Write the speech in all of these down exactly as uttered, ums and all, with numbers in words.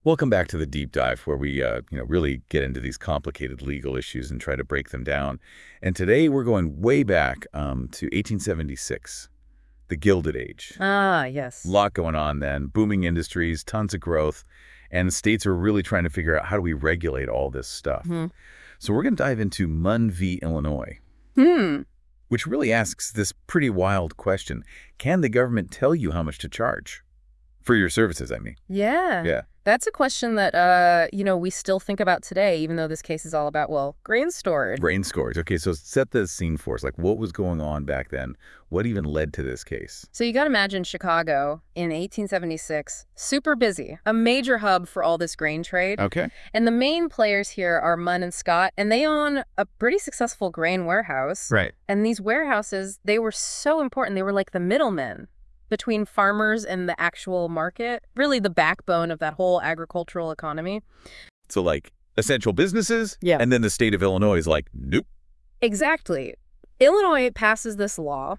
Welcome back to the deep dive where we uh, you know, really get into these complicated legal issues and try to break them down. And today we're going way back um, to eighteen seventy-six, the Gilded Age. Ah, A yes. lot going on then, booming industries, tons of growth, and the states are really trying to figure out how do we regulate all this stuff. Hmm. So we're going to dive into Munn v. Illinois, Hmm. which really asks this pretty wild question. Can the government tell you how much to charge? For your services, I mean. Yeah. Yeah. That's a question that, uh, you know, we still think about today, even though this case is all about, well, grain storage. Grain storage. Okay, so set the scene for us. Like, what was going on back then? What even led to this case? So you got to imagine Chicago in eighteen seventy-six, super busy, a major hub for all this grain trade. Okay. And the main players here are Munn and Scott, and they own a pretty successful grain warehouse. Right. And these warehouses, they were so important. They were like the middlemen between farmers and the actual market, really the backbone of that whole agricultural economy. So, like, essential businesses? Yeah. And then the state of Illinois is like, nope. Exactly. Illinois passes this law,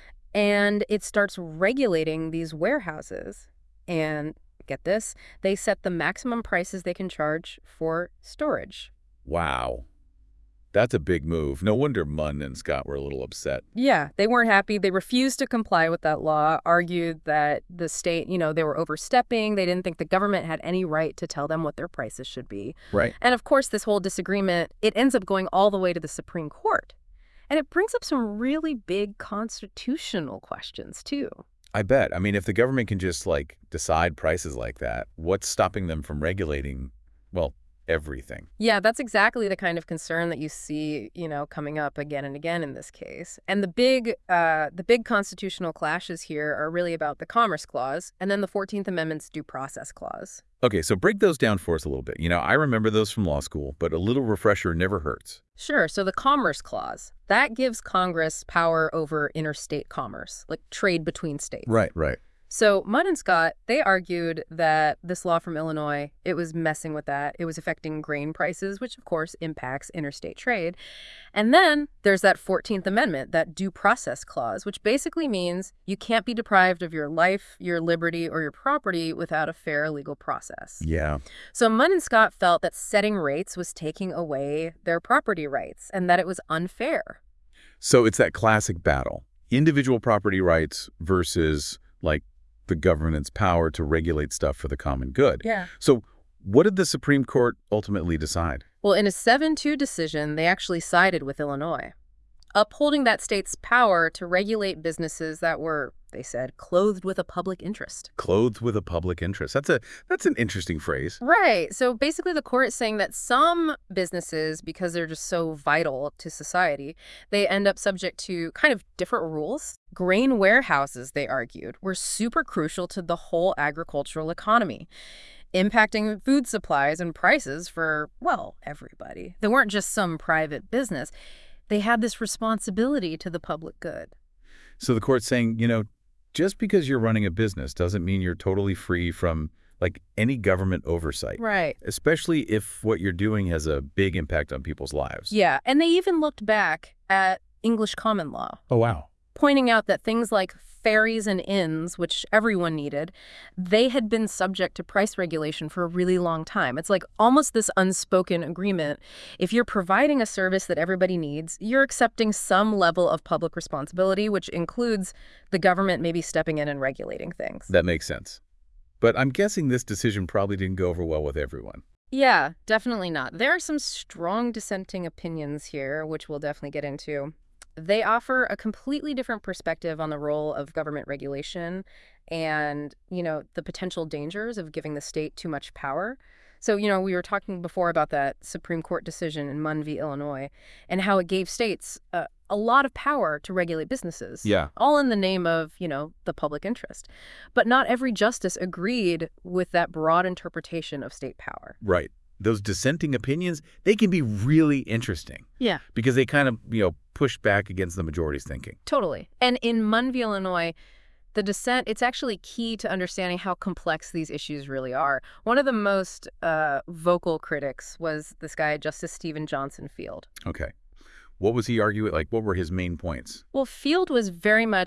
and it starts regulating these warehouses. And get this, they set the maximum prices they can charge for storage. Wow. That's a big move. No wonder Munn and Scott were a little upset. Yeah, they weren't happy. They refused to comply with that law, argued that the state, you know, they were overstepping. They didn't think the government had any right to tell them what their prices should be. Right. And of course, this whole disagreement, it ends up going all the way to the Supreme Court. And it brings up some really big constitutional questions, too. I bet. I mean, if the government can just, like, decide prices like that, what's stopping them from regulating, well, everything? Yeah, that's exactly the kind of concern that you see, you know, coming up again and again in this case. And the big, uh, the big constitutional clashes here are really about the Commerce Clause and then the fourteenth Amendment's Due Process Clause. Okay, so break those down for us a little bit. You know, I remember those from law school, but a little refresher never hurts. Sure. So the Commerce Clause, that gives Congress power over interstate commerce, like trade between states. Right, right. So Mudd and Scott, they argued that this law from Illinois, it was messing with that. It was affecting grain prices, which of course impacts interstate trade. And then there's that fourteenth Amendment, that due process clause, which basically means you can't be deprived of your life, your liberty, or your property without a fair legal process. Yeah. So Mudd and Scott felt that setting rates was taking away their property rights and that it was unfair. So it's that classic battle. Individual property rights versus, like, the government's power to regulate stuff for the common good. Yeah. So what did the Supreme Court ultimately decide? Well, in a seven two decision, they actually sided with Illinois, upholding that state's power to regulate businesses that were, they said, clothed with a public interest. Clothed with a public interest. That's a that's an interesting phrase. Right. So basically the court is saying that some businesses, because they're just so vital to society, they end up subject to kind of different rules. Grain warehouses, they argued, were super crucial to the whole agricultural economy, impacting food supplies and prices for, well, everybody. They weren't just some private business. They had this responsibility to the public good. So the court's saying, you know, just because you're running a business doesn't mean you're totally free from, like, any government oversight. Right. Especially if what you're doing has a big impact on people's lives. Yeah, and they even looked back at English common law, Oh, wow. pointing out that things like ferries and inns, which everyone needed, they had been subject to price regulation for a really long time. It's like almost this unspoken agreement. If you're providing a service that everybody needs, you're accepting some level of public responsibility, which includes the government maybe stepping in and regulating things. That makes sense. But I'm guessing this decision probably didn't go over well with everyone. Yeah, definitely not. There are some strong dissenting opinions here, which we'll definitely get into. They offer a completely different perspective on the role of government regulation and, you know, the potential dangers of giving the state too much power. So, you know, we were talking before about that Supreme Court decision in Munn v. Illinois and how it gave states uh, a lot of power to regulate businesses. Yeah. All in the name of, you know, the public interest. But not every justice agreed with that broad interpretation of state power. Right. Those dissenting opinions, they can be really interesting. Yeah. Because they kind of, you know, push back against the majority's thinking. Totally. And in Munn v. Illinois, the dissent, it's actually key to understanding how complex these issues really are. One of the most uh, vocal critics was this guy, Justice Stephen Johnson Field. Okay. What was he arguing? Like, what were his main points? Well, Field was very much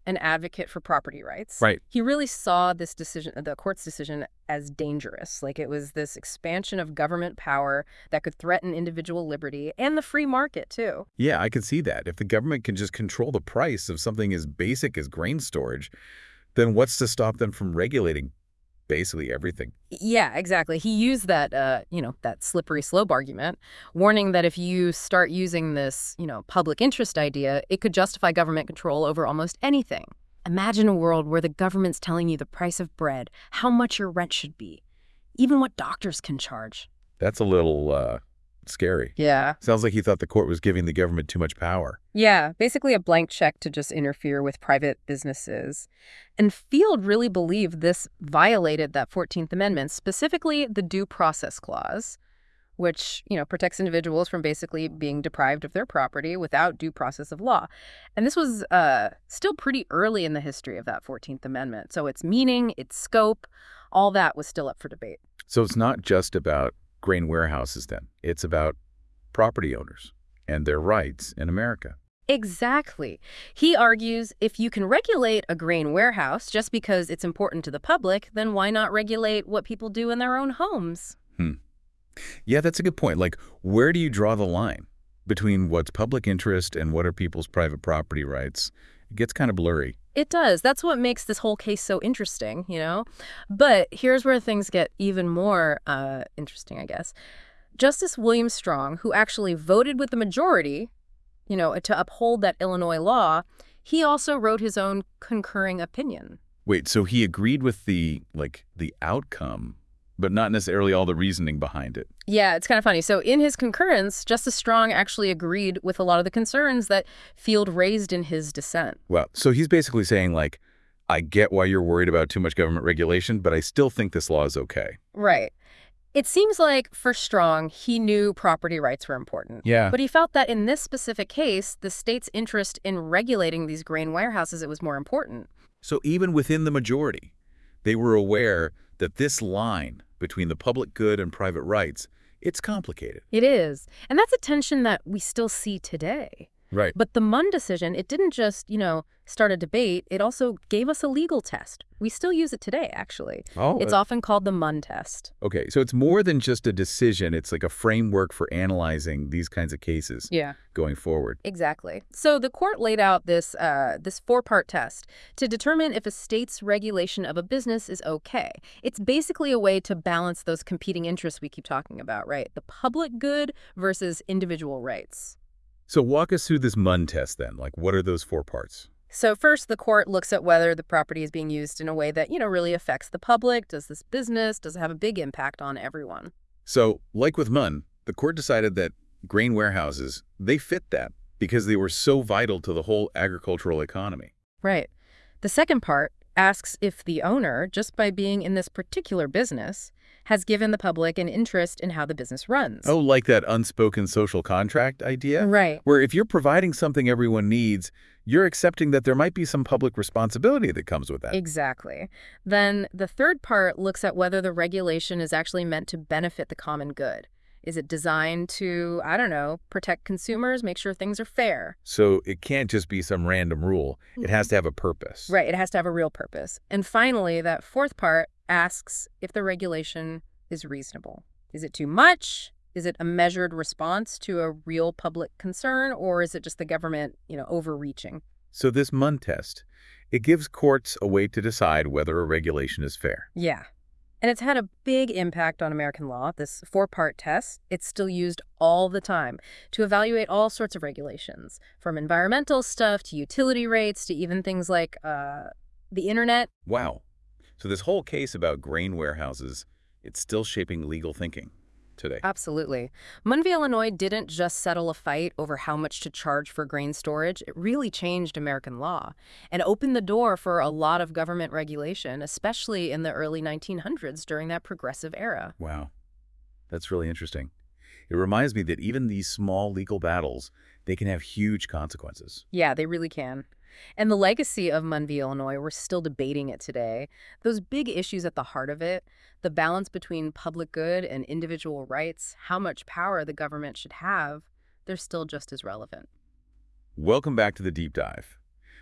an advocate for property rights. Right. He really saw this decision, the court's decision, as dangerous. Like it was this expansion of government power that could threaten individual liberty and the free market, too. Yeah, I can see that. If the government can just control the price of something as basic as grain storage, then what's to stop them from regulating basically everything? Yeah, exactly. He used that, uh, you know, that slippery slope argument, warning that if you start using this, you know, public interest idea, it could justify government control over almost anything. Imagine a world where the government's telling you the price of bread, how much your rent should be, even what doctors can charge. That's a little uh, scary. Yeah. Sounds like he thought the court was giving the government too much power. Yeah, basically a blank check to just interfere with private businesses. And Field really believed this violated that fourteenth Amendment, specifically the Due Process Clause, which, you know, protects individuals from basically being deprived of their property without due process of law. And this was uh, still pretty early in the history of that fourteenth Amendment. So its meaning, its scope, all that was still up for debate. So it's not just about grain warehouses then. It's about property owners and their rights in America. Exactly. He argues if you can regulate a grain warehouse just because it's important to the public, then why not regulate what people do in their own homes? Hmm. Yeah, that's a good point. Like, where do you draw the line between what's public interest and what are people's private property rights? It gets kind of blurry. It does. That's what makes this whole case so interesting, you know? But here's where things get even more uh, interesting, I guess. Justice William Strong, who actually voted with the majority, you know, to uphold that Illinois law, he also wrote his own concurring opinion. Wait, so he agreed with the, like, the outcome, but not necessarily all the reasoning behind it. Yeah, it's kind of funny. So in his concurrence, Justice Strong actually agreed with a lot of the concerns that Field raised in his dissent. Well, so he's basically saying, like, I get why you're worried about too much government regulation, but I still think this law is okay. Right. It seems like for Strong, he knew property rights were important. Yeah. But he felt that in this specific case, the state's interest in regulating these grain warehouses, it was more important. So even within the majority, they were aware that this line between the public good and private rights, it's complicated. It is. And that's a tension that we still see today. Right. But the Munn decision, it didn't just, you know, start a debate. It also gave us a legal test. We still use it today, actually. Oh, It's uh, often called the Munn test. okay. So it's more than just a decision. It's like a framework for analyzing these kinds of cases Yeah. going forward. Exactly. So the court laid out this uh, this four-part test to determine if a state's regulation of a business is okay. It's basically a way to balance those competing interests we keep talking about, right? The public good versus individual rights. So walk us through this Munn test then. Like, what are those four parts? So first, the court looks at whether the property is being used in a way that, you know, really affects the public. Does this business, does it have a big impact on everyone? So, like with Munn, the court decided that grain warehouses, they fit that because they were so vital to the whole agricultural economy. Right. The second part asks if the owner, just by being in this particular business, has given the public an interest in how the business runs. Oh, like that unspoken social contract idea? Right. Where if you're providing something everyone needs, you're accepting that there might be some public responsibility that comes with that. Exactly. Then the third part looks at whether the regulation is actually meant to benefit the common good. Is it designed to, I don't know, protect consumers, make sure things are fair? So it can't just be some random rule. It has to have a purpose. Right, it has to have a real purpose. And finally, that fourth part asks if the regulation is reasonable. Is it too much? Is it a measured response to a real public concern, or is it just the government, you know, overreaching? So this Munn test, it gives courts a way to decide whether a regulation is fair. Yeah. And it's had a big impact on American law, this four-part test. It's still used all the time to evaluate all sorts of regulations, from environmental stuff to utility rates to even things like uh, the internet. Wow. So this whole case about grain warehouses, it's still shaping legal thinking today. Absolutely. Munn v. Illinois didn't just settle a fight over how much to charge for grain storage. It really changed American law and opened the door for a lot of government regulation, especially in the early nineteen hundreds during that progressive era. Wow. That's really interesting. It reminds me that even these small legal battles, they can have huge consequences. Yeah, they really can. And the legacy of Munn v. Illinois, we're still debating it today. Those big issues at the heart of it, the balance between public good and individual rights, how much power the government should have, they're still just as relevant. Welcome back to the Deep Dive.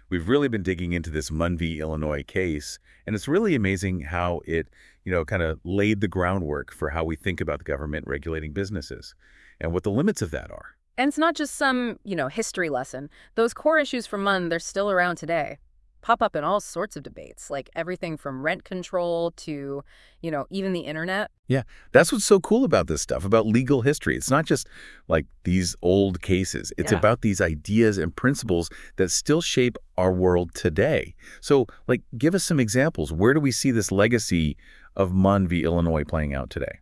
We've really been digging into this Munn v. Illinois case, and it's really amazing how it, you know, kind of laid the groundwork for how we think about the government regulating businesses and what the limits of that are. And it's not just some, you know, history lesson. Those core issues from Munn, they're still around today. Pop up in all sorts of debates, like everything from rent control to, you know, even the internet. Yeah, that's what's so cool about this stuff, about legal history. It's not just like these old cases. It's Yeah. about these ideas and principles that still shape our world today. So, like, give us some examples. Where do we see this legacy of Munn v. Illinois playing out today?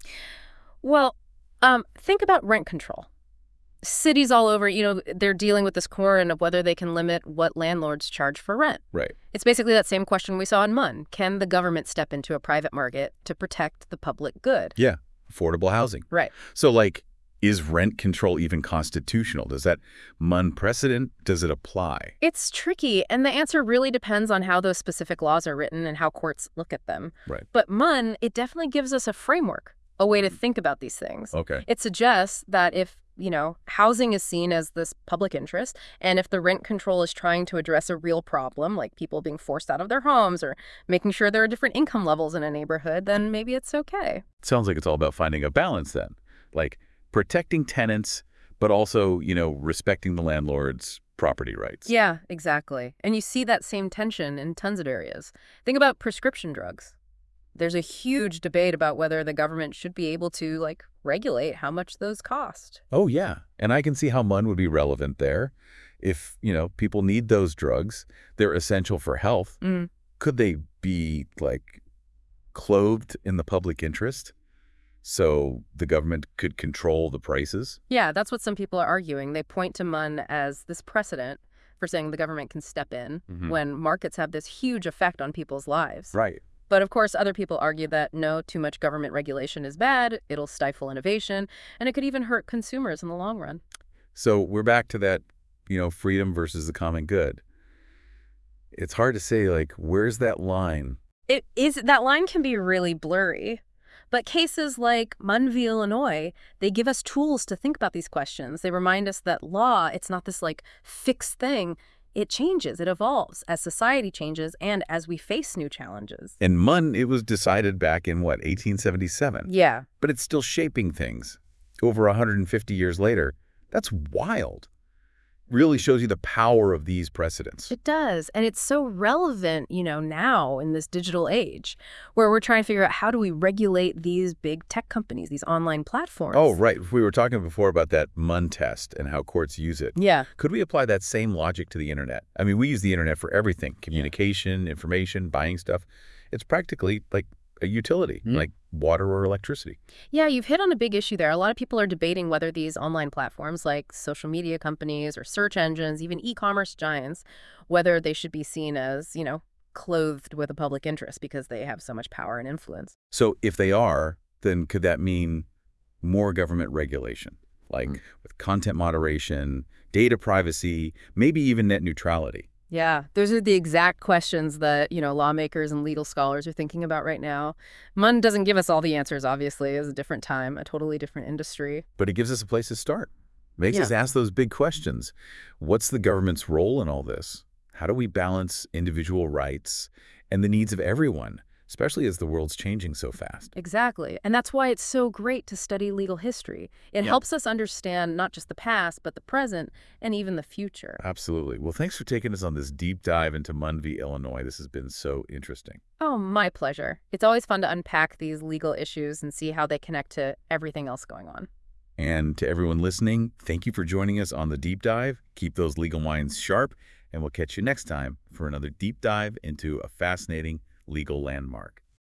Well, um, think about rent control. Cities all over, you know, they're dealing with this question of whether they can limit what landlords charge for rent. Right. It's basically that same question we saw in Munn. Can the government step into a private market to protect the public good? Yeah, affordable housing. Right. So, like, is rent control even constitutional? Does that Munn precedent, does it apply? It's tricky, and the answer really depends on how those specific laws are written and how courts look at them. Right. But Munn, it definitely gives us a framework, a way to think about these things. Okay. It suggests that if, you know, housing is seen as this public interest, and if the rent control is trying to address a real problem, like people being forced out of their homes or making sure there are different income levels in a neighborhood, then maybe it's okay. Sounds like it's all about finding a balance then. Like protecting tenants, but also, you know, respecting the landlord's property rights. Yeah, exactly. And you see that same tension in tons of areas. Think about prescription drugs. There's a huge debate about whether the government should be able to, like, regulate how much those cost. Oh, yeah. And I can see how Munn would be relevant there. If, you know, people need those drugs, they're essential for health. Mm. Could they be, like, clothed in the public interest so the government could control the prices? Yeah, that's what some people are arguing. They point to Munn as this precedent for saying the government can step in Mhm. when markets have this huge effect on people's lives. Right. But of course, other people argue that no, too much government regulation is bad, it'll stifle innovation, and it could even hurt consumers in the long run. So we're back to that, you know, freedom versus the common good. It's hard to say, like, where's that line? It is that line can be really blurry. But cases like Munn v. Illinois, they give us tools to think about these questions. They remind us that law, it's not this like fixed thing. It changes, it evolves as society changes and as we face new challenges. In Munn, it was decided back in, what, eighteen seventy-seven? Yeah. But it's still shaping things over one hundred fifty years later. That's wild. Really shows you the power of these precedents. It does. And it's so relevant, you know, now in this digital age where we're trying to figure out how do we regulate these big tech companies, these online platforms. Oh, right. We were talking before about that Munn test and how courts use it. Yeah. Could we apply that same logic to the internet? I mean, we use the internet for everything, communication, information, buying stuff. It's practically like a utility, Mm. like water or electricity. Yeah, you've hit on a big issue there. A lot of people are debating whether these online platforms like social media companies or search engines, even e-commerce giants, whether they should be seen as, you know, clothed with a public interest because they have so much power and influence. So if they are, then could that mean more government regulation, like Mm. with content moderation, data privacy, maybe even net neutrality? Yeah, those are the exact questions that, you know, lawmakers and legal scholars are thinking about right now. Munn doesn't give us all the answers, obviously. It's a different time, a totally different industry. But it gives us a place to start. Makes Yeah. us ask those big questions. What's the government's role in all this? How do we balance individual rights and the needs of everyone, especially as the world's changing so fast? Exactly. And that's why it's so great to study legal history. It Yeah. helps us understand not just the past, but the present and even the future. Absolutely. Well, thanks for taking us on this deep dive into Munn v. Illinois. This has been so interesting. Oh, my pleasure. It's always fun to unpack these legal issues and see how they connect to everything else going on. And to everyone listening, thank you for joining us on the deep dive. Keep those legal minds sharp, and we'll catch you next time for another deep dive into a fascinating legal landmark.